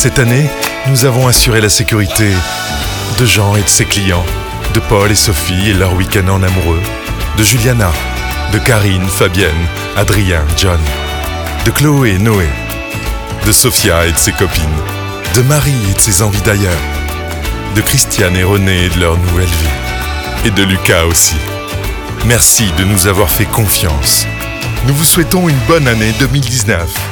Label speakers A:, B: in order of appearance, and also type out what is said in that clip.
A: Cette année, nous avons assuré la sécurité de Jean et de ses clients, de Paul et Sophie et leur week-end en amoureux, de Juliana, de Karine, Fabienne, Adrien, John, de Chloé et Noé, de Sophia et de ses copines, de Marie et de ses envies d'ailleurs, de Christiane et René et de leur nouvelle vie, et de Lucas aussi. Merci de nous avoir fait confiance. Nous vous souhaitons une bonne année 2019.